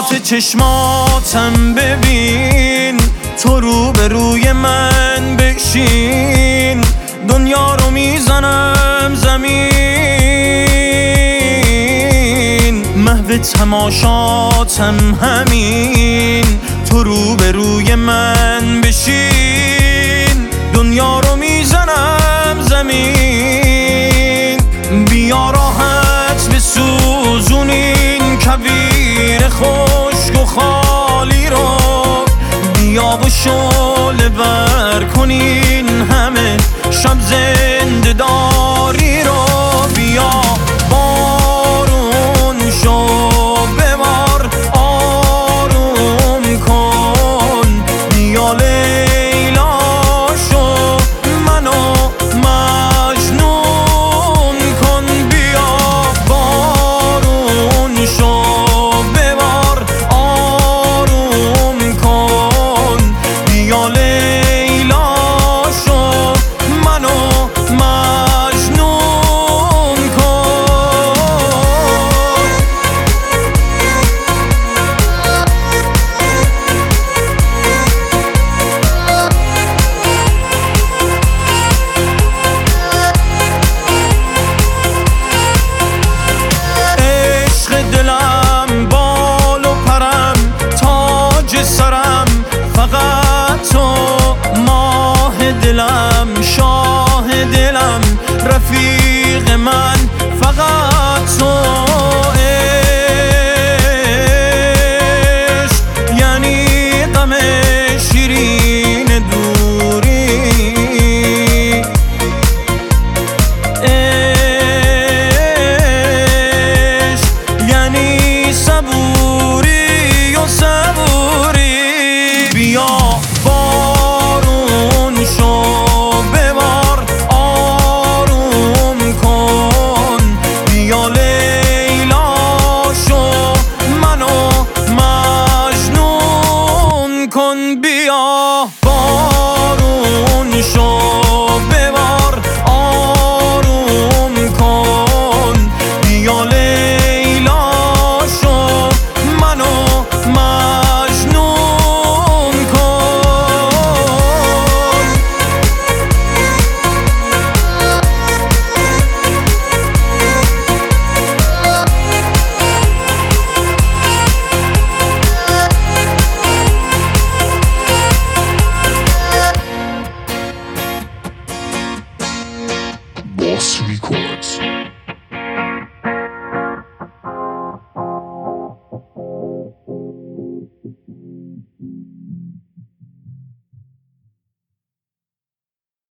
صفات چشماتم ببین، تو رو به روی من بشین، دنیا رو میزنم زمین. محو تماشاتم همین، تو رو به روی من بشین، دنیا رو میزنم زمین. بیا راحت بسوزون این کویر خشک و خالی رو، بیا و شعله ور کنین همه شب زنده دار